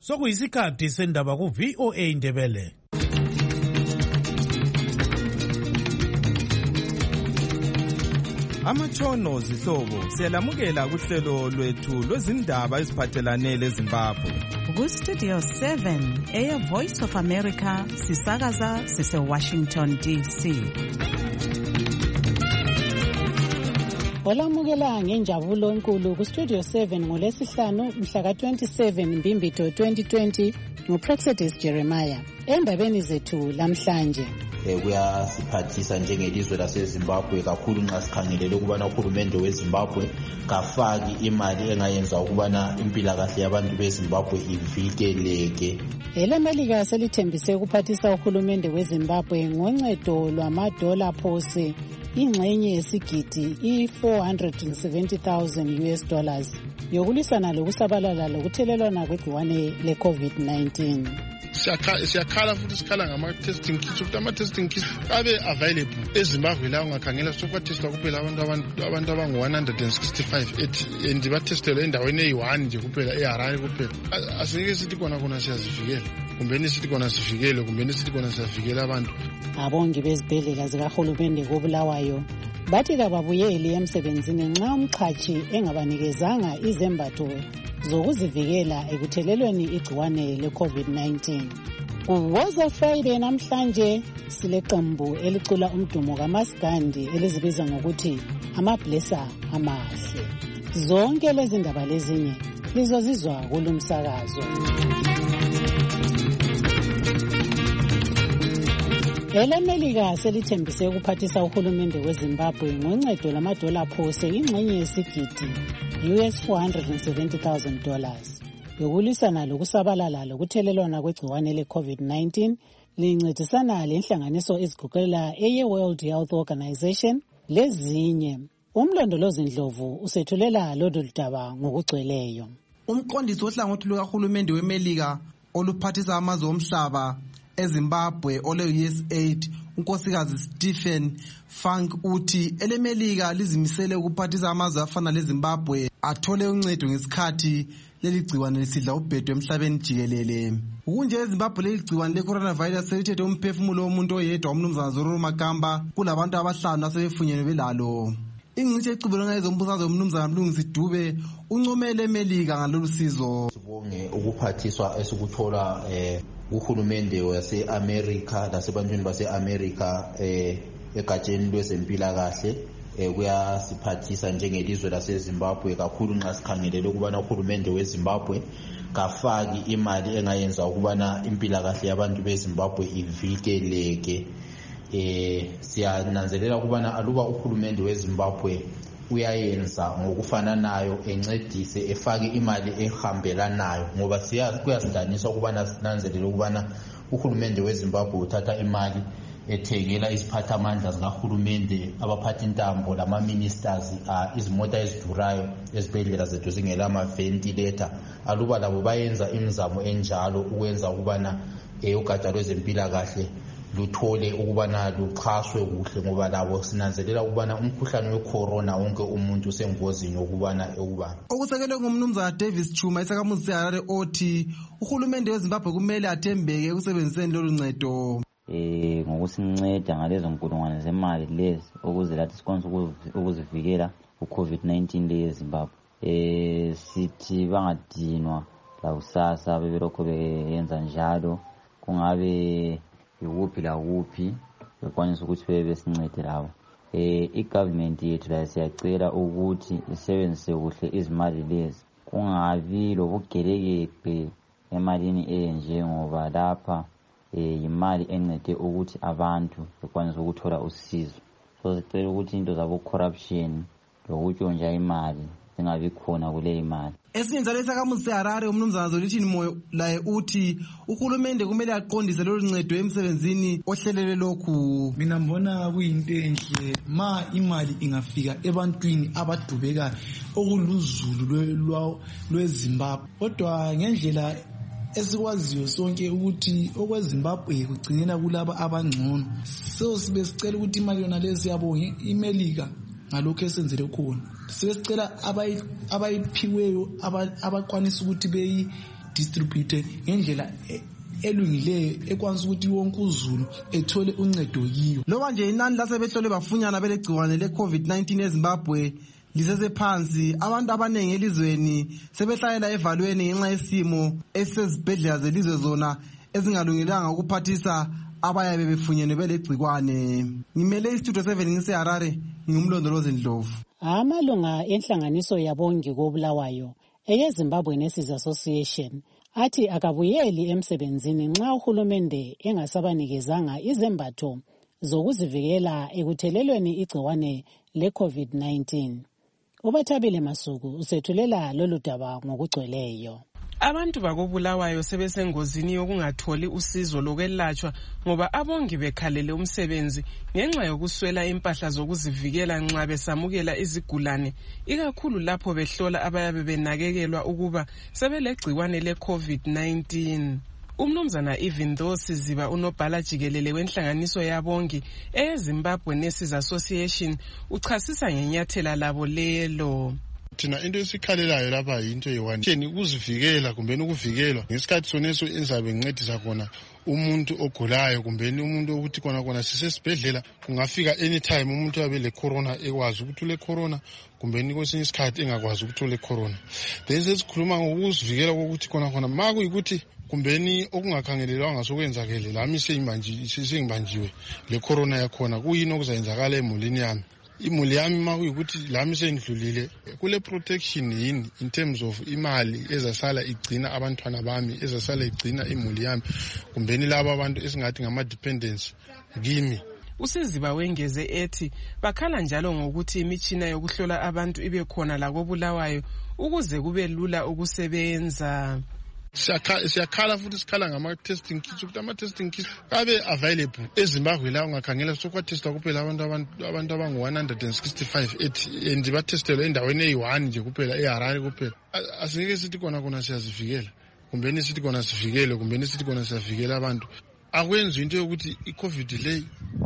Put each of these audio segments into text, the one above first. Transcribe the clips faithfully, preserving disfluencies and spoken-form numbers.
Sokuyisikhathi sendaba ku V O A Ndebele. Amatshono zihlobo siyalamukela kuhlelo lwethu lwezindaba eziphathelane leZimbabwe. Ku Studio seven eya Voice of America sisakaza sise Washington D C. Olamukela ngenjabulo enkulu ku Studio seven ngolesihlanu mhla ka twenty-seven Mbimbitho twenty twenty nguPrexedis Jeremiah. Endabeni zethu lamhlanje kuyasiphathisa njengelizwe laseZimbabwe kakhulu nxa sikhangelele ukubana uhulumende weZimbabwe kafaki imali engayenza ukubana impilakahle yabantu beZimbabwe ivikeleke. EleMelika selithembise ukuphathisa uhulumende weZimbabwe ngoncedo lwamadola phose ingxenye yesigidi i-four hundred seventy thousand U S dollars yokulisana lokusabalala lokuthelelwana kwegciwane le-COVID nineteen. Siyakhala futhi sikhala ngama-testing kits ukuthi ama-testing kits abe available eZimbabwe la ungakhangela sokwathesta kuphela abantu abantu abangu-one hundred sixty-five and bathestelwe endaweni eyi-one nje kuphela eHarare kuphela. Asingeke sithi kona kona siyazivikela kumbeni sithi kona sivikele kumbeni sithi kona siyavikela abantu. Abongi bezibhedlela zikahulumende koBulawayo bathi kababuyeli emsebenzini nxa umqhatshi engabanikezanga izembatho zokuzivikela ekuthelelweni igciwane le-COVID nineteen. Kuwoza Friday namhlanje sileqembu elicula umdumo kaMaskandi elizibiza ngokuthi amablessa amahle. Zonke lezi ndaba lezinye lizozizwa kulumsakazo. EleMelika selithembise ukuphathisa uhulumende weZimbabwe ngoncedo lamadola phose ingxenye yesigidi U S four hundred seventy thousand dollars yokulisana lokusabalala lokuthelelwana kwegciwane le-COVID nineteen lincedisana lenhlanganiso eziguqela eye-World Health Organization lezinye. Umlondolozi Ndlovu usethulela lolu daba ngokugcweleyo. Umqondisi ohlangothi lukahulumende weMelika oluphathisa amazwe omhlaba eZimbabwe ole-U S A I D unkosikazi Stephen Funk uthi eleMelika lizimisele ukuphathisa amazwe afana leZimbabwe athole uncedo ngesikhathi leli gciwane lisidla ubhedu emhlabeni jikelele. Kunje eZimbabwe leli gciwane le-coronavirus selithethe umphefumulo womuntu oyedwa umnumzana Zulu Makamba kulabantu abahlanu asebefunyenwe belalo. Ingcitshi ecubelana ngezombusazwe umnumzana Mlungisi Dube uncomele eMelika ngalolu sizo. Sibonge ukuphathiswa esikuthola eh uhulumende wase-America lasebantwini base-America eh egatsheni lwezempilakahle eh kuyasiphathisa njengelizwe laseZimbabwe kakhulu nxa sikhangelele ukubana uhulumende weZimbabwe kafaki imali engayenza ukubana impilakahle yabantu beZimbabwe ivikeleke. Eh siyananzelela ukubana aluba uhulumende weZimbabwe uyayenza ngokufananayo encedise efake imali ehambelanayo ngoba kuyasidanisa ukubana sinanzelele ukubana uhulumende weZimbabwe uthatha imali ethengela iziphathamandla zikahulumende abaphathi intambo lama-ministers izimota ezidurayo ezibhedlela zethu zingela ama-ventilator. Aluba labo bayenza imizamo enjalo ukwenza ukubana ugatsha lwezempilakahle luthole ukubana luxhaswe kuhle ngoba labo sinanzelela ukubana umkhuhlane wecorona wonke umuntu sengozini ukubana ekubana. Okusekelwe ngumnumzana Davis Chuma isakamuzi seHarare othi uhulumende weZimbabwe kumele athembeke ekusebenziseni lolu ncedo. Eh ngokusinceda ngalezo nkulungwane zemali lezi ukuze lathi sikwanise ukuzivikela ku-COVID nineteen le eZimbabwe. Eh sithi bangadinwa la kusasa bebelokho beyenza njalo kungabe ukuphi la kuphi bekwanisa ukuthi bebe besincede lawo. Eh igovernment yethu la siyacela ukuthi isebenzise kuhle izimali lezi kungabi lobugerekebe emalini enje ngoba lapha eh imali encede ukuthi abantu bekwanisa ukuthola usizo. So sicela ukuthi into zabo corruption lokutshontsha imali singabi khona kule imali. Esinye njalo isakamuzi seHarare umnumzana Zolithini Moyo laye uthi uhulumende kumele aqondise lolu ncedo emsebenzini ohlelele lokhu. Mina mbona kuyinto enhle ma imali ingafika ebantwini abadubekayo okuluzulu lweZimbabwe. Kodwa ngendlela esikwaziyo sonke ukuthi okweZimbabwe kugcinela kulaba abangcono. So sibe sicela ukuthi imali yona lezi yabonga iMelika ngalokho esenzele khona. Sesicela abayiphiweyo abakwanisa ukuthi beyi distribute ngendlela elungileyo ekwanisa ukuthi wonke uzulu ethole uncedo kiyo. Loba nje inani lasebehlole bafunyana belegciwane le-COVID nineteen eZimbabwe lisesephansi, abantu abanengi elizweni sebehlalela evalweni ngenxa yesimo esezibhedlela zelizwe zona ezingalungelanga ukuphathisa abayabe befunyenwe belegciwane. Ngimele istudio seven ngiseHarare, ngingumlondolozi Ndlovu. Amalunga enhlanganiso yabongi koBulawayo eyeZimbabwe Nurses Association athi akabuyeli emsebenzini nxa uhulumende engasabanikezanga izembatho zokuzivikela ekuthelelweni igciwane le-COVID nineteen. Ubathabile Masuku usethulela lolu daba ngokugcweleyo. Abantu bakobulawayo sebesengozini yokungatholi usizo lokwelatshwa ngoba abongi bekhalele umsebenzi ngenxa yokuswela impahla zokuzivikela nxa besamukela izigulane, ikakhulu lapho behlola abayabe benakekelwa ukuba sebelegciwane le-COVID nineteen. Umnumzana Even though Siziba unobhala jikelele wenhlanganiso yabongi eZimbabwe Nurses Association uchasisa ngenyathela labo lelo. Thina into esikhalelayo lapha yinto eyi-one theni ukuzivikela kumbe ukuvikelwa ngesikhathi soneso enzabe incedisa khona umuntu ogulayo kumbe umuntu ukuthi kona kona sisesibhedlela kungafika anytime umuntu abe le corona ekwazi ukuthi ule corona kumbe kwesinye isikhathi engakwazi ukuthi ule corona. Then sesikhuluma ngokuzivikela kokuthi kona kona ma kuyikuthi kumbeni okungakhangelelwanga sokwenzakele lami sengimbanjiwe le corona yakhona kuyini okuzayenzakala emulini yami. Imuli yami ma kuyikuthi lami sendlulile kule protection yini in terms of imali ezasala igcina abantwana bami, ezasala igcina imuli yami kumbeni laba abantu esingathi ngama dependents kimi. Usiziba wengeze ethi bakhala njalo ngokuthi imitshina yokuhlola abantu ibe khona la koBulawayo ukuze kube lula ukusebenza. Siyakhala futhi sikhala ngama-testing kits ukuthi ama-testing kits abe available eZimbabwe la ungakhangela sokwatesta kuphela abantu abantu abangu-one hundred sixty-five and batestelwe endaweni eyi-one nje kuphela eHarare kuphela. Asingeke sithi kona kona siyazivikela kumbeni sithi kona sivikele kumbeni sithi kona siyavikela abantu. Akwenzi into yokuthi i-COVID le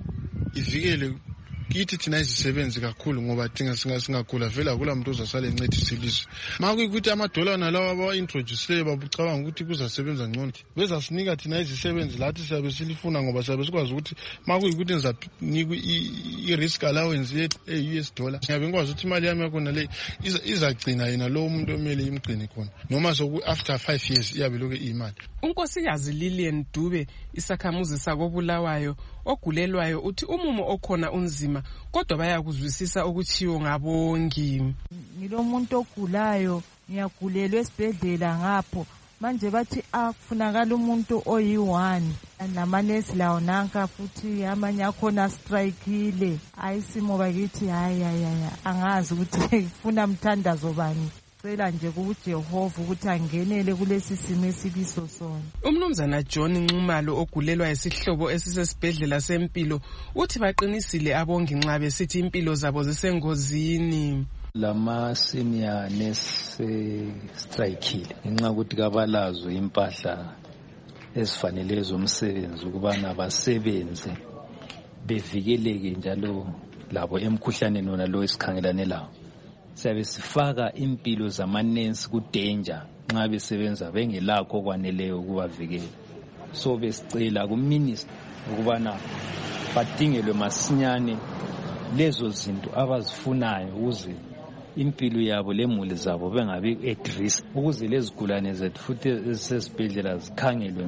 ivikele kithi thina izisebenzi kakhulu ngoba thinga singagula vele akula muntu ozasala encedisa ilizwe. Ma kuyikuthi amadola nalawa abawa-introduce babucabanga ukuthi kuzasebenza ngcono bezasinika thina izisebenzi lathi siyabe silifuna ngoba siyabe sikwazi ukuthi ma kuyikuthi nizanikwa i-risk allowance ye-U S dollar siyabe ngikwazi ukuthi imali yami yakhona le izagcina yena lowo muntu omele imgcine khona noma soku after five years iyabe lokhu iyimali. Unkosikazi Lillian Dube isakhamuzi sakoBulawayo ogulelwayo uthi umumo okhona unzima kodwa bayakuzwisisa ukuchiwo ngabongi. Ngilomuntu ogulayo ngiyagulelwa esibhedlela ngapho manje bathi akufunakala umuntu oyi-one namanesi lawo nanka futhi amanye akhona strikeile ayisimo bakithi hayi hayi angazi ukuthi kufuna mthandazo bani. Cela nje kuJehova ukuthi angenele kulesi simo esibiso sona. Umnumzana John Nxumalo ogulelwa isihlobo esisesibhedlela sempilo uthi baqinisile abongi nxa besithi impilo zabo zisengozini. Lama senior nurse strikeile ngenxa ukuthi kabalazo impahla ezifanele zomsebenzi ukubana basebenze bevikeleke njalo labo emkhuhlaneni wona lo esikhangelane lawo. Siyabe sifaka impilo zamanensi kudanger nxa besebenza bengelakho okwaneleyo ukubavikela. So besicela kuminister ukubana badingelwe masinyane lezo zinto abazifunayo ukuze impilo yabo lemuli zabo bengabi at risk, ukuze lezigulane zethu futhi ezisesibhedlela zikhangelwe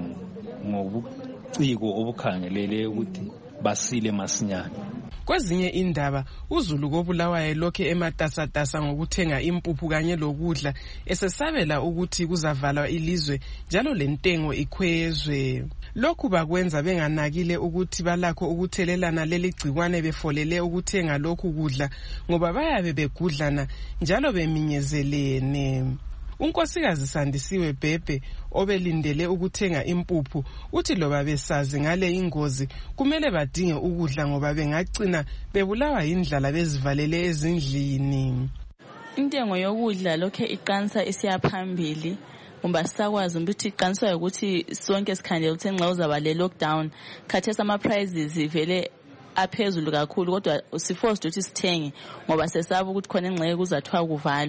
ngobuciko obukhangelele ukuthi basile masinyane. Kwezinye indaba uZulu koBulawayo lokhe ematasatasa ngokuthenga impuphu kanye lokudla esesabela ukuthi kuzavalwa ilizwe njalo lentengo ikhwezwe. Lokhu bakwenza benganakile ukuthi balakho ukuthelelana leli gcikwane befolele ukuthenga lokhu kudla ngoba bayabe begudlana njalo beminyezelene. Unkosikazi Sandisiwe Bhebhe obelindele ukuthenga impuphu uthi loba besazi ngale ingozi kumele badinge ukudla ngoba bengagcina bebulawa indlala bezivalele ezindlini. Intengo yokudla lokhe iqansa isiyaphambili ngoba sakwazi ukuthi iqanswa ukuthi sonke sikhandela ukuthi nxa uzaba le lockdown khathesa ama prices vele aphezulu kakhulu kodwa siforced ukuthi sithenge ngoba sesaba ukuthi khona engxeke kuzathiwa kuvalwa.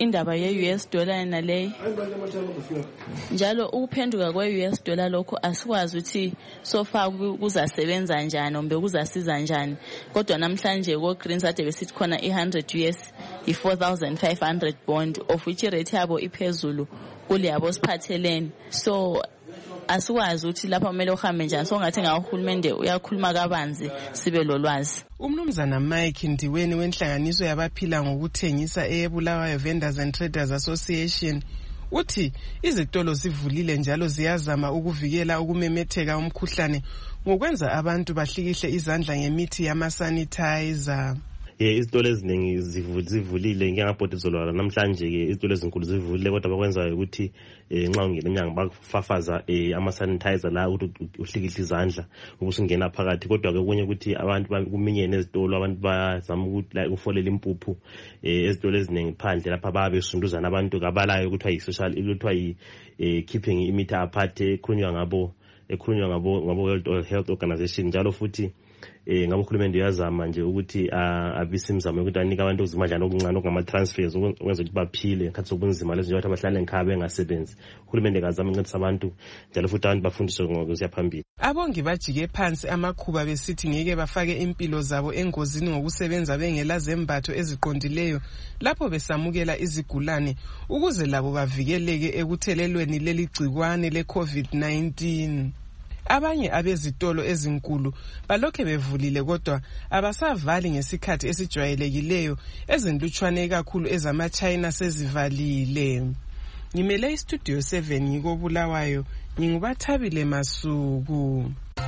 indaba ye-U S dollar naleyo. Njalo ukuphenduka kwe-U S dollar lokho asikwazi ukuthi so far kuzasebenza njani nombe kuzasiza njani. Kodwa namhlanje ko Greens ade besithi khona one hundred U S i four thousand five hundred bond of which rate yabo iphezulu kuleyabo siphathelene. So asikwazi ukuthi lapha kumele uhambe njani. So ngathi ngahulumende uyakhuluma kabanzi sibe lolwazi. Umnumzana Mike Ndiweni wenhlanganiso yabaphila ngokuthengisa eBulawayo Vendors and Traders Association uthi izitolo zivulile njalo ziyazama ukuvikela ukumemetheka umkhuhlane ngokwenza abantu bahlikihle izandla ngemithi yama sanitizer. Eh izitolo eziningi zivulile ngiyangabhodi izolwala namhlanje ke izitolo ezinkulu zivulile kodwa bakwenza ukuthi nxa ungena enyanga bakufafaza ama sanitizer la ukuthi uhlikihle izandla ubusungena phakathi kodwa ke kunye ukuthi abantu kuminyene ezitolo abantu bazama ukuthi ufolela impuphu ezitolo eziningi phandle lapha babe besunduzana abantu kabalayo ukuthi ayi social ukuthi ayi keeping imeter apart ekhulunywa ngabo ekhulunywa ngabo ngabo World Health Organization njalo futhi eh ngabo uhulumende uyazama nje ukuthi abise imizamo ukuthi anika abantu uzimajana okuncane okungama transfers ukwenza ukuthi baphile ngakhathi sobunzima lezi njengoba abahlala enkhaya engasebenzi. Uhulumende kazama incedisa abantu njalo futhi abantu bafundiswe ngokuya phambili. Abongi bajike phansi amakhuba besithi ngeke bafake impilo zabo engozini ngokusebenza bengela zembatho eziqondileyo lapho besamukela izigulane ukuze labo bavikeleke ekuthelelweni leli gcikwane le COVID nineteen. Abanye abezitolo ezinkulu balokhe bevulile kodwa abasavali ngesikhathi esijwayelekileyo ezindutshwane kakhulu ezama China sezivalile. Ngimele istudio seven ngiko Bulawayo ngingubathabile Masuku.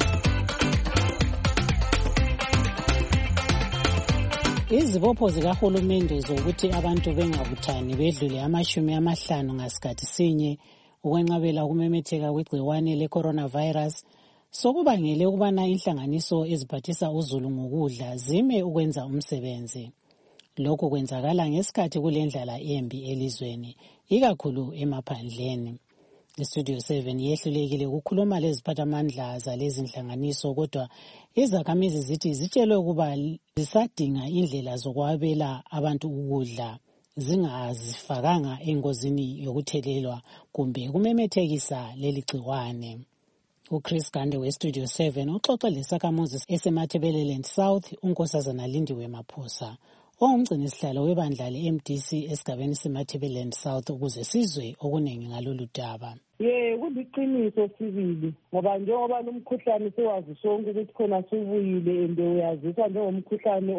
Izibopho zikahulumende zokuthi abantu bengabuthani bedlule amashumi amahlanu ngasikhathi sinye ukwenqabela ukumemetheka kwegciwane le-coronavirus sokubangele ukubana inhlanganiso eziphathisa uzulu ngokudla zime ukwenza umsebenzi. Lokhu kwenzakala ngesikhathi kulendlala embi elizweni, ikakhulu emaphandleni. Istudio seven yehlulekile ukukhuluma leziphathamandla zalezi inhlanganiso kodwa izakhamizi zithi zitshelwe ukuba zisadinga indlela zokwabela abantu ukudla zingazifakanga engozini yokuthelelwa kumbe kumemethekisa leli gciwane. uChris Gande weStudio seven uxoxe lesakhamuzi eseMatabeleland South uNkosazana Lindiwe Maphosa ongumgcini sihlalo webandla le-M D C esigabeni seMatabeleland South ukuze sizwe okuningi ngalolu daba. Ye kuliqiniso sibili ngoba njengoba lumkhuhlane sewazi sonke ukuthi khona subuyile ende uyazisa njengomkhuhlane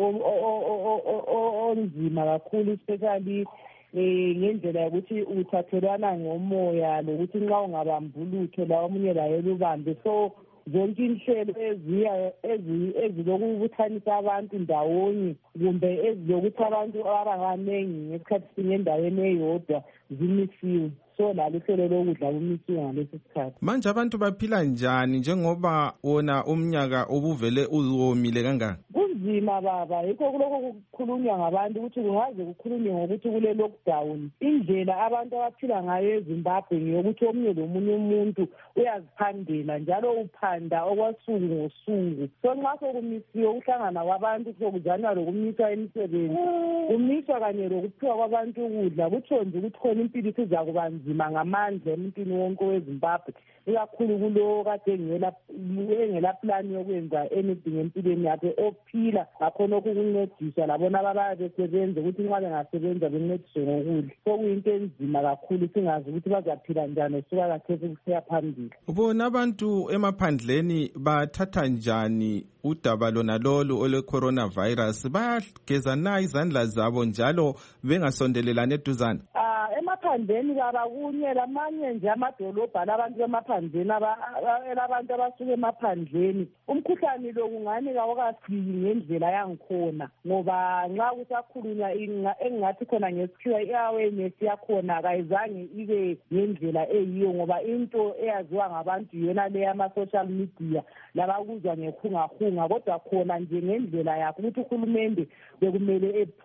onzima kakhulu especially eh ngendlela yokuthi uthathelwana ngomoya lokuthi nxa ungabambulutho la omunye laye lubambe so zonke inhlelo eziya ezilokubuthanisa abantu ndawonye kumbe ezilokuthi abantu abanganengi ngesikhathi sinye endaweni eyodwa zimisiwe. So lalo hlelo lokudla kumisiwe ngalesi sikhathi. Manje abantu baphila njani njengoba wona umnyaka obuvele uwomile kangaka? Kunzima baba, yikho kuloko kukhulunywa ngabantu ukuthi kungaze kukhulunywe ngokuthi kule lockdown indlela abantu abaphila ngayo eZimbabwe ngiyokuthi omunye lomunye umuntu uyaziphandela njalo uphanda okwasuku ngosuku. So nxa sokumisiwe uhlangana kwabantu sokuzanywa lokumiswa emisebenzi kumiswa kanye lokuphiwa kwabantu ukudla kutsho nje ukuthi khona impilo isizakuba nzima ngamandla emuntwini wonke weZimbabwe ikakhulu kulo kade engela plan yokwenza anything empilweni yakhe ophila ngakhona okukuncediswa labona ababa besebenza ukuthi nxa bengasebenza bencediswe ngokudla. So kuyinto enzima kakhulu singazi ukuthi bazaphila njani suka kathesi kusiya phambili. Ubona abantu emaphandleni bathatha njani udaba lona lolu ole coronavirus? Bayageza na izandla zabo njalo bengasondelelana eduzane? Ah emaphandleni baba kunye lamanye nje amadolobha labantu bemaphandleni abantu abasuka emaphandleni umkhuhlane lo kungani kawakafiki ngendlela yangikhona ngoba nxa kusakhulunywa engathi khona ngesikhiwa i-awareness yakhona kayizange ibe ngendlela eyiyo ngoba into eyaziwa ngabantu yona le yama-social media labakuzwa ngehungahunga kodwa khona nje ngendlela yakho ukuthi uhulumende bekumele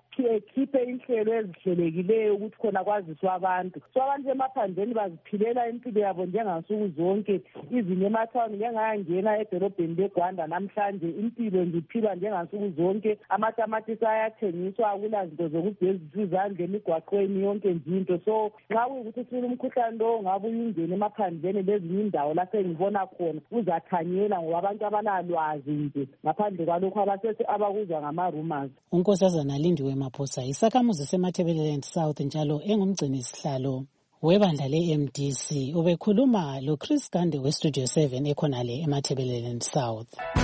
ekhiphe inhlelo ezihlelekileyo ukuthi khona kwaziswa abantu. So abantu bemaphandleni baziphilela impilo yabo njengansuku zonke. Izinye emathawuni ngengayangena edolobheni leGwanda namhlanje impilo ngiphila njengansuku zonke. Amatamatisi ayathengiswa, akula zinto zokugezisa izandla emigwaqweni yonke nje into. So nxa kuyukuthi sifuna umkhuhlane lo ngabe uyingene emaphandleni lezinye indawo lapho engibona khona uzathanyela ngoba abantu abanalwazi nje ngaphandle kwalokho abasese abakuzwa ngama-rumors. uNkosazana Lindiwe Maphosa isakhamuzi seMatabeleland South njalo engumgcini sihlalo webandla le-M D C ubekhuluma lo Chris Gande we-Studio seven ekhonale eMatabeleland South.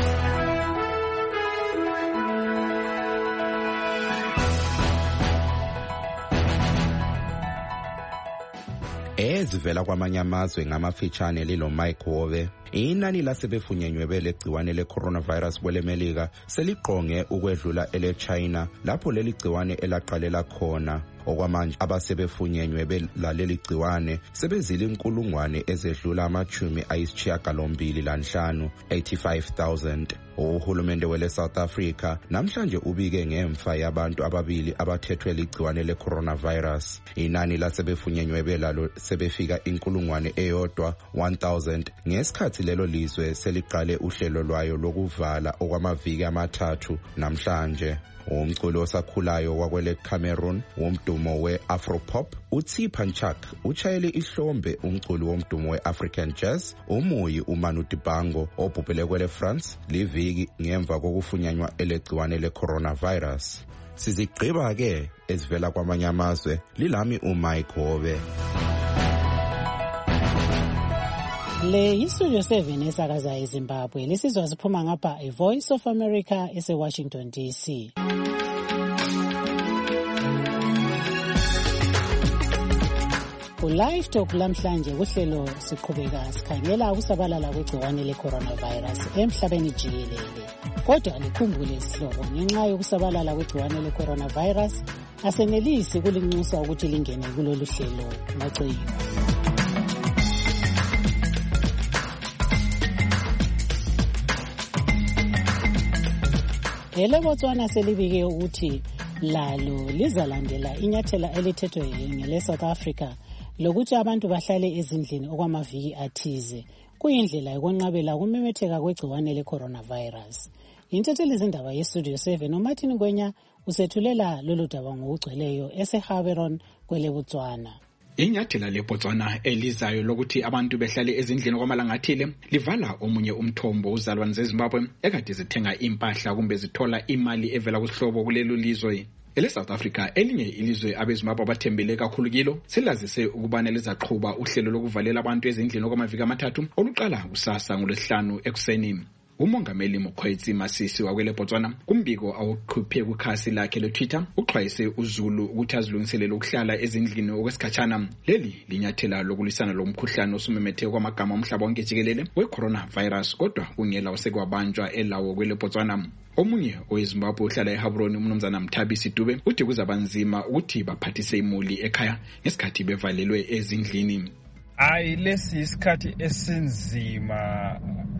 Ezivela kwamanye amazwe ngamafitshane lilo Mike Wove, inani lasebefunyenywe belegciwane le-coronavirus kwelemelika seliqonge ukwedlula ele-China lapho leli gciwane elaqalela khona. Okwamanje abasebefunyenywe belaleli gciwane sebezile inkulungwane ezedlula amachumi ayisishiyagalombili lanhlanu, eighty-five thousand. Uhulumende wele South Africa namhlanje ubike ngemfa yabantu ababili abathethwe ligciwane le-coronavirus. Inani lasebefunyenywe belalo sebefika inkulungwane eyodwa, one thousand, ngesikhathi lelo lizwe seliqale uhlelo lwayo lokuvala okwamaviki amathathu namhlanje. Umculo osakhulayo wakwele Cameroon womdumo we-Afropop uTsipha Nchak uchayele ihlombe umculo womdumo we-African Jazz umuyi uManu Dibango obhubhele kwele France liviki ngemva kokufunyanywa elegciwane le-coronavirus. Sizigqiba ke ezivela kwamanye amazwe lilami uMike Hobe. Le yiStudio seven esakaza eZimbabwe lesizwa siphuma ngapha iVoice of America ese-Washington D C. Ku-Live Talk lamhlanje kuhlelo siqhubeka sikhangela ukusabalala kwegciwane le-coronavirus emhlabeni jikelele. Kodwa likhumbule isihlobo ngenxa yokusabalala kwegciwane le-coronavirus asenelisi kulinxusa ukuthi lingene kulolu hlelo macebo. Ele Botswana selibike ukuthi lalo lizalandela inyathela elithethwe ngele South Africa lokuthi abantu bahlale ezindlini okwamaviki athize kuyindlela yokwenqabela ukumemetheka kwegciwane le-coronavirus. Inthetheli izindaba yeStudio seven uMartin Ngwenya usethulela lolu daba ngokugcweleyo eseHaberon kwele Botswana. Inyathela leBotswana elizayo lokuthi abantu behlale ezindlini kwamalanga athile livala omunye umthombo uzalwane zeZimbabwe ekade zithenga impahla kumbe zithola imali evela kusihlobo kulelo lizwe. Ele South Africa elinye ilizwe abeZimbabwe abathembele kakhulu kilo selazise ukubana lizaqhuba uhlelo lokuvalela abantu ezindlini okwamaviki amathathu oluqala kusasa ngolwesihlanu ekuseni. Umongameli Mokgweetsi Masisi wakwele Botswana kumbiko awuqhuphe kukhasi lakhe le-Twitter uxwayise uZulu ukuthi azilungiselele ukuhlala ezindlini okwesikhatshana. Leli linyathela lokulisana lomkhuhlane osumemetheke kwamagama omhlaba wonke jikelele we-coronavirus kodwa kungela osekwabanjwa elawo kwele Botswana. Omunye oweZimbabwe uhlala eHabroni umnumzana Mthabisi Dube uthi kuzabanzima ukuthi baphathise imuli ekhaya ngesikhathi bevalelwe ezindlini. Ayi lesi isikhathi esinzima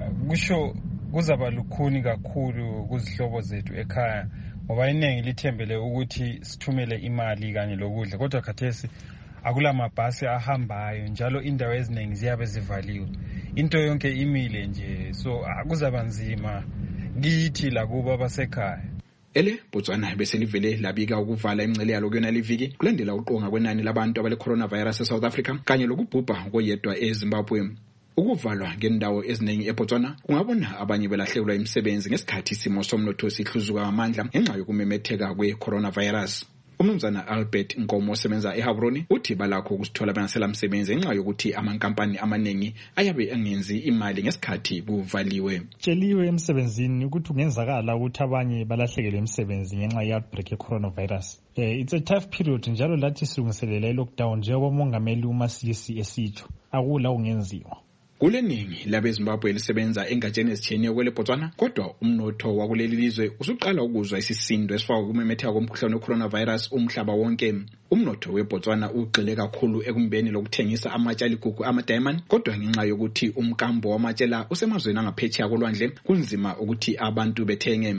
kusho kuzaba lukhuni kakhulu kuzihlobo zethu ekhaya ngoba iningi lithembele ukuthi sithumele imali kanye lokudla kodwa khathesi akula mabhasi ahambayo njalo indawo eziningi ziyabe zivaliwe into yonke imile nje so akuzaba nzima kithi lakuba abasekhaya. Ele Botswana beselivele labika ukuvala imncele yalo kuyona liviki kulandela uqonga kwenani labantu abale coronavirus eSouth Africa kanye lokubhubha koyedwa eZimbabwe. Ukuvalwa ngendawo eziningi eBotswana kungabona abanye belahlekelwa imisebenzi ngesikhathi isimo somnotho sihluzuka amandla ngenxa yokumemetheka kwe-coronavirus. Umnumzana Albert Nkomo osebenza eHabroni uthi balakho ukusithola bengasela umsebenzi ngenxa yokuthi amankampani amaningi ayabe angenzi imali ngesikhathi kuvaliwe. Tsheliwe emsebenzini ukuthi kungenzakala ukuthi abanye balahlekelwe imisebenzi ngenxa ye-outbreak ye-coronavirus. Eh, it's a tough period njalo lathi silungiselela i-lockdown njengoba umongameli uMasisi esitsho akula kungenziwa. Kuleningi labeZimbabwe lisebenza engatsheni ezitheni kwele Botswana kodwa umnotho wakuleli lizwe usuqala ukuzwa isisindo esifaka ukumemetheka komkhuhlane we-coronavirus umhlaba wonke. Umnotho weBotswana ugxile kakhulu ekumbeni lokuthengisa amatshali gugu ama-diamond kodwa ngenxa yokuthi umkambo wamatshela usemazweni angaphetsheya kolwandle kunzima ukuthi abantu bethenge.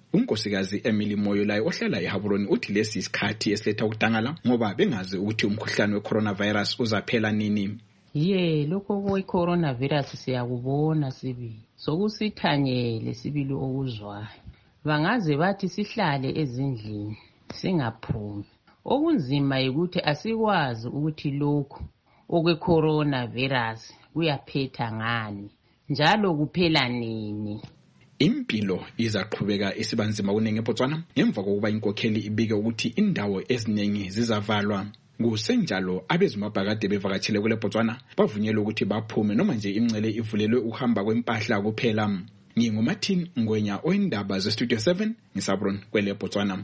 unkosikazi Emily Moyo laye ohlala eHaburoni uthi lesi isikhathi esiletha ukudangala ngoba bengazi ukuthi umkhuhlane we-coronavirus uzaphela nini. Ye lokho kwe-coronavirus siyakubona sibili sokusithanyele sibili okuzwayo bangaze bathi sihlale ezindlini singaphumi. Okunzima yikuthi asikwazi ukuthi lokho okwe-coronavirus kuyaphetha ngani njalo kuphela nini. Impilo izaqhubeka isibanzima kuningi eBotswana ngemva kokuba inkokheli ibike ukuthi indawo eziningi zizavalwa. Kusenjalo abezimabhakade bevakatshele kule Botswana bavunyelwe ukuthi baphume noma nje imncele ivulelwe uhamba kwempahla kuphela. NginguMartin Ngwenya oyindaba zeStudio seven ngisabron kwele Botswana.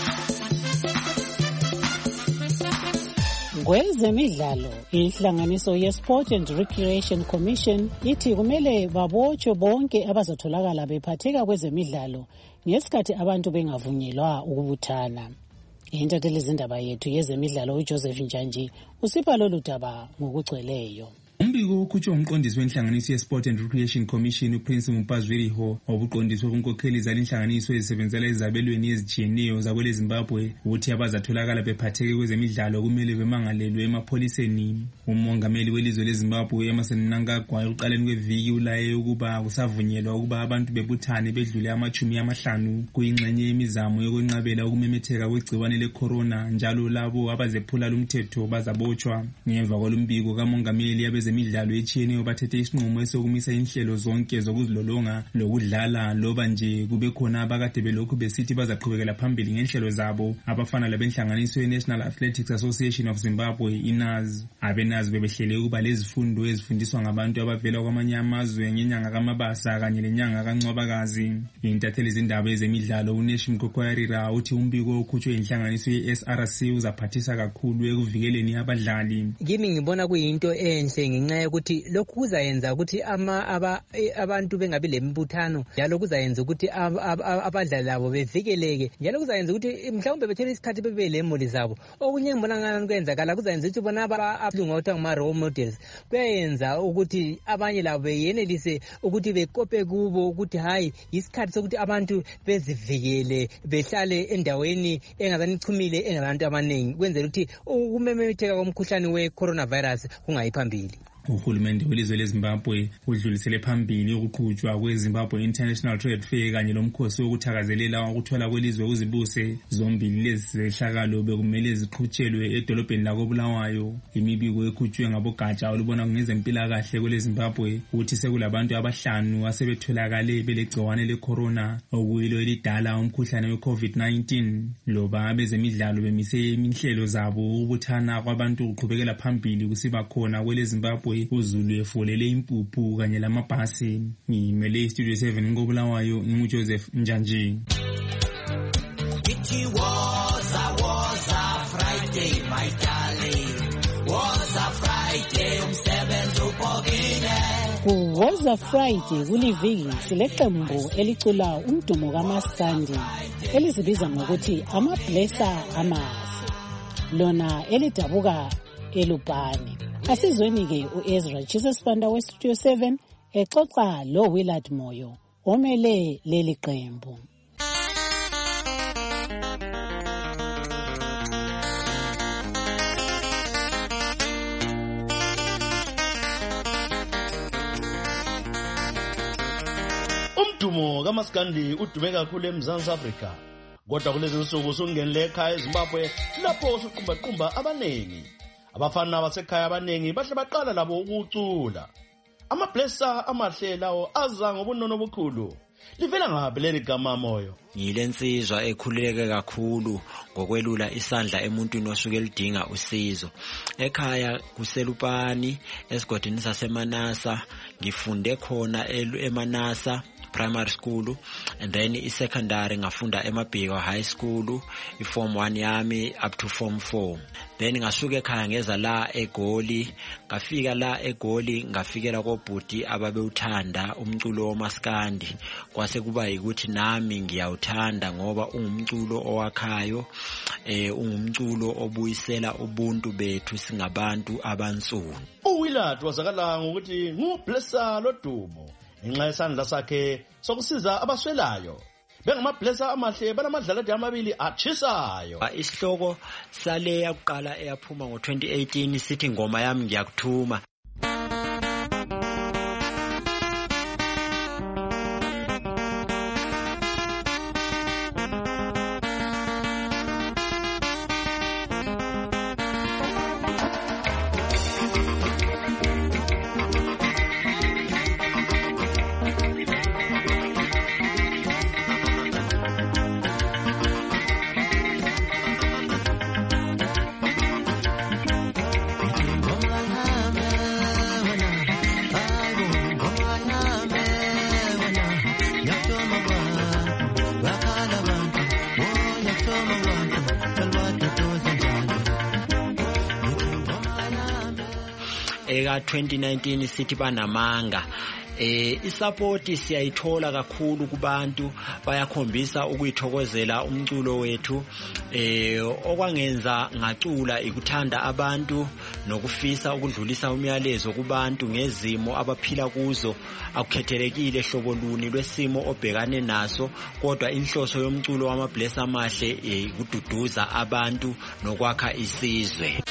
Kwezemidlalo, inhlanganiso ye-Sport and Recreation Commission ithi kumele babotshwe bonke abazotholakala bephatheka kwezemidlalo ngesikhathi abantu bengavunyelwa ukubuthana. Intatheli izindaba yethu yezemidlalo uJoseph Njanji usipha lolu daba ngokugcweleyo. Umbiko ukhutshwe umqondisi wenhlanganiso ye-Sport and Recreation Commission uPrince Mupazwiriho obuqondiswe kunkokheli zalinhlanganiso ezisebenzela ezabelweni ezijiyeneyo zakwele Zimbabwe ukuthi abazatholakala bephatheke kwezemidlalo kumele bemangalelwe emapholiseni. Umongameli welizwe leZimbabwe Emmerson Mnangagwa uqaleni kweviki ulaye ukuba kusavunyelwa ukuba abantu bebuthane bedlule amachumi amahlanu kuyingxenye yemizamo yokwenqabela ukumemetheka kwegciwane le-corona njalo labo abazephula lumthetho bazabotshwa. Ngemva kwalombiko kamongameli abeze imidlalo etshiyeneyo bathethe isinqumo esokumisa inhlelo zonke zokuzilolonga lokudlala loba nje kube khona abakade belokhu besithi bazaqhubekela phambili ngenhlelo zabo abafana labenhlanganiso ye-National Athletics Association of Zimbabwe iNAZ. AbeNAZ bebehlele ukuba lezifundo ezifundiswa ngabantu abavela kwamanye amazwe ngenyanga kaMabasa kanye lenyanga kaNcwabakazi. Intatheli izindaba ezemidlalo uNesh Mkokoyarira uthi umbiko okhutshwe inhlanganiso ye-S R C uzaphathisa kakhulu ekuvikeleni abadlali. Kimi ngibona kuyinto enhle ngenxa yokuthi lokhu kuzayenza ukuthi ama aba, abantu bengabi lembuthano njalo kuzayenza ukuthi abadlali labo bevikeleke njalo kuzayenza ukuthi mhlawumbe bethele isikhathi bebe lemoli zabo. Okunye ngibona ngani kwenzakala kuzayenza ukuthi bona abalunga ukuthi ngama role models kuyenza ukuthi abanye labo beyenelise ukuthi bekope kubo ukuthi hayi isikhathi sokuthi abantu bezivikele behlale endaweni engazanichumile engabantu abaningi kwenzela ukuthi ukumemetheka komkhuhlane we-coronavirus kungayi phambili. Uhulumende welizwe leZimbabwe udlulisele phambili ukuqhutshwa kweZimbabwe International Trade Fair kanye lomkhosi wokuthakazelela ukuthola kwelizwe uzibuse. Zombili lezi zehlakalo bekumele ziqhutshelwe edolobheni lakoBulawayo. Imibiko ekhutshwe ngabogatsha olubona ngezempilakahle kweleZimbabwe ukuthi sekulabantu abahlanu asebetholakale belegciwane le-corona okuyilo elidala umkhuhlane we-COVID nineteen. Loba abezemidlalo bemise inhlelo zabo ubuthana kwabantu kuqhubekela phambili kusiba khona kweleZimbabwe uZulu efolele impuphu kanye lamabhasi. Ngimele iStudio seven ngoBulawayo nginguJoseph Njanji. It was a was a Friday my darling was a Friday umsebenzi ubhokile. Ku was a Friday kuliviki sileqembu elicula umdumo kaMaskandi elizibiza ngokuthi amablessa amahle lona elidabuka eLupane. Asizweni-ke u-Ezra Chisespanda weStudio seven exoxa lo Willard Moyo omele leli qembu. Umdumo kaMaskandi udume kakhulu eMzansi Afrika kodwa kulezi nsuku usungenile ekhaya eZimbabwe lapho usuqumbaqumba abaningi. Abafana abasekhaya abaningi bahle baqala labo ukucula. Amablessa amahle lawo aza ngobunono obukhulu. Livela ngaphi leli gama Moyo? Ngilensizwa ekhululeke kakhulu ngokwelula isandla emuntwini osuke elidinga usizo. Ekhaya kuseLupani esigodini saseManasa ngifunde khona eManasa primary school and then i-secondary ngafunda eMabhiko high school i-form one yami up to form four. Then ngasuka ekhaya ngeza la eGoli, ngafika la eGoli ngafikela kobhuti ababewuthanda umculo woMaskandi. Kwase kuba yikuthi nami ngiyawuthanda ngoba ungumculo owakhayo, eh ungumculo obuyisela ubuntu bethu singabantu abansundu. uWillard wazakala ngokuthi ngublessa lodumo ngenxa yesandla sakhe sokusiza abaswelayo. bengamablessa amahle banamadlalade amabili atshisayo. Isihloko sale yakuqala eyaphuma ngo twenty eighteen sithi ngoma yami ngiyakuthuma. Eka twenty nineteen sithi banamanga. Eh isupporti siyayithola kakhulu kubantu bayakhombisa ukuyithokozela umculo wethu. Eh okwangenza ngacula ikuthanda abantu nokufisa ukudlulisa umyalezo kubantu ngezimo abaphila kuzo akukhethelekile hlobo luni lwesimo obhekane naso, kodwa inhloso yomculo wamablessa amahle ukududuza abantu nokwakha isizwe.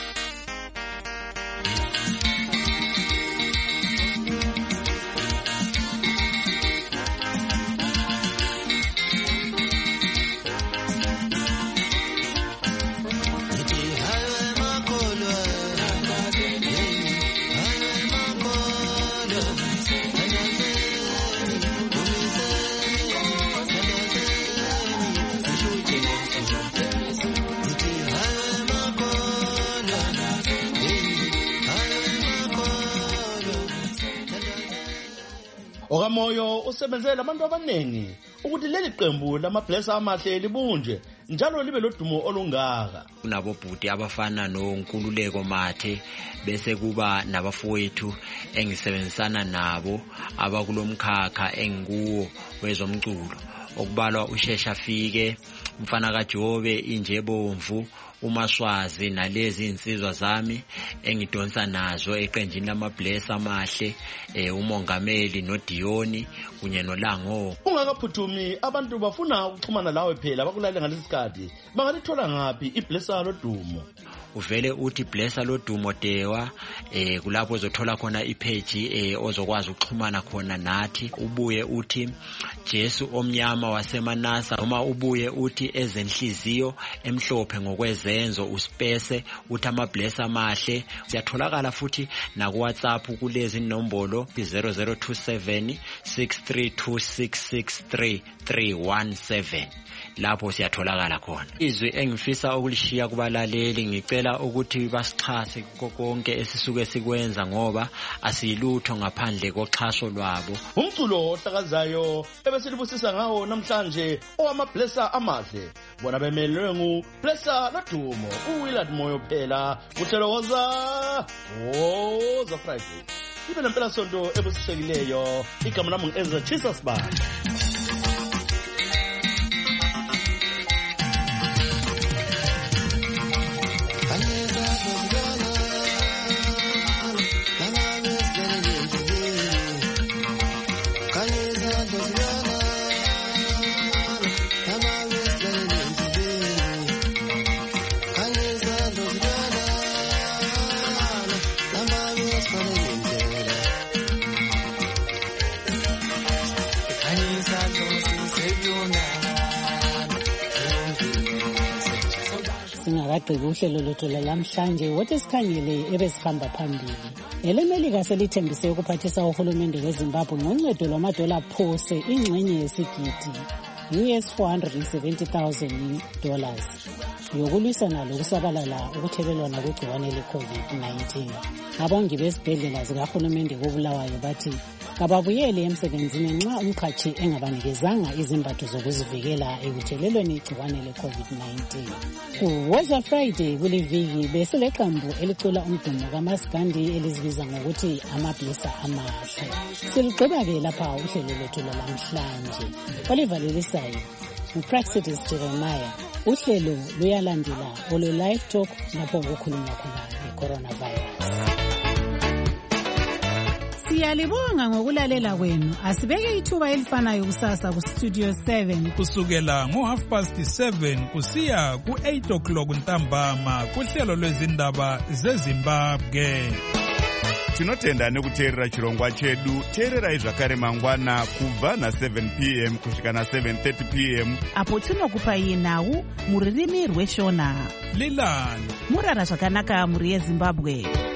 Okamoyo usebenzele abantu abanengi ukuthi leli qembu lamablessa amahle libunje njalo libe lodumo olungaka. Kunabobhuti abafana noNkululeko Mathe bese kuba nabafowethu engisebenzisana nabo abakulomkhakha engikuwo wezomculo okubalwa uShesha Fike, Mfana kaJobe, Injebomvu, uMaswazi nalezi insizwa zami engidonsa nazo eqenjini lamablessa amahle, eh uMongameli noDioni kunye noLango. Ungakaphuthumi abantu bafuna ukuxhumana lawe phela bakulale ngalesikhathi bangalithola ngapi iblessa lodumo? Uvele uthi blessa lodumo dewa eh kulapho uzothola khona ipage eh ozokwazi ukuxhumana khona nathi. Ubuye uthi Jesu omnyama waseManasa, noma ubuye uthi ezenhliziyo emhlophe ngokwezenzo uspace uthi amablessa amahle. Siyatholakala futhi na ku WhatsApp kulezi nombolo zero zero two seven six three two six six three three one seven. Lapho siyatholakala khona. Izwi engifisa ukulishiya kubalaleli ngicela ukuthi basixhase konke esisuke sikwenza ngoba asiyilutho ngaphandle koxhaso lwabo. Umculo ohlakazayo ebesilibusisa ngawo namhlanje owamablessa amahle bona bemelwe nguBlessa lodumo uWillard Moyo phela uthelokoza woza Friday. Ibe nempela sonto ebusisekileyo. Igama lami ngiEzra Jesus Baba. Singakagqibi uhlelo lwethu lamhlanje wothi sikhangele ebesihamba phambili. EleMelika selithembise ukuphathisa uhulumende weZimbabwe ngoncedo lwamadola phose ingxenye yesigidi U S four hundred seventy thousand dollars yokulwisana lokusabalala ukuthelelwana kwegciwane le-COVID nineteen. Abongi besibhedlela zikahulumende koBulawayo bathi kababuyele emsebenzini nxa umkhathi engabanikezanga izimbatho zokuzivikela ekuthelelweni igciwane le-COVID nineteen. Kuwoza Friday kuliviki besileqembu elicula umdumo kaMaskandi elizibiza ngokuthi amablessa amahle. Siligqiba-ke lapha uhlelo lwethu lwalamhlanje. Olivalelisayo uPraxidis Jeremiah. Uhlelo luyalandela olo live talk lapho kukhulunywa khona nge-coronavirus. Siyalibonga ngokulalela kwenu. Asibeke ithuba elifanayo kusasa ku Studio seven. Kusukela ngo half past seven kusiya ku eight o'clock ntambama kuhlelo lwezindaba zeZimbabwe. Tinotenda nekuteerera chirongwa chedu. Teererai zvakare mangwana kubva na seven p m kusvika na seven thirty p m apo tinokupai nhau muririmi rweshona. Lilani murara zvakanaka muri yeZimbabwe.